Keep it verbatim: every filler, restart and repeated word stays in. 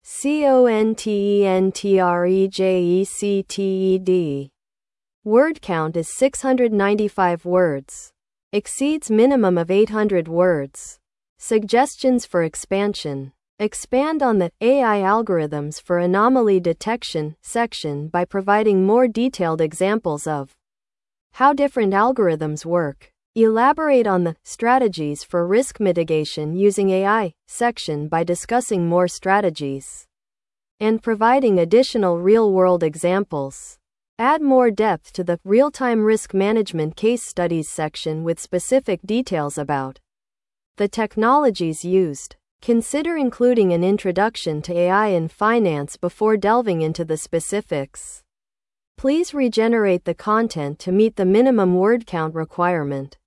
C O N T E N T R E J E C T E D. Word count is six hundred ninety-five words. Exceeds minimum of eight hundred words. Suggestions for expansion. Expand on the A I algorithms for anomaly detection section by providing more detailed examples of how different algorithms work. Elaborate on the strategies for risk mitigation using A I section by discussing more strategies and providing additional real-world examples. Add more depth to the real-time risk management case studies section with specific details about the technologies used. Consider including an introduction to A I in finance before delving into the specifics. Please regenerate the content to meet the minimum word count requirement.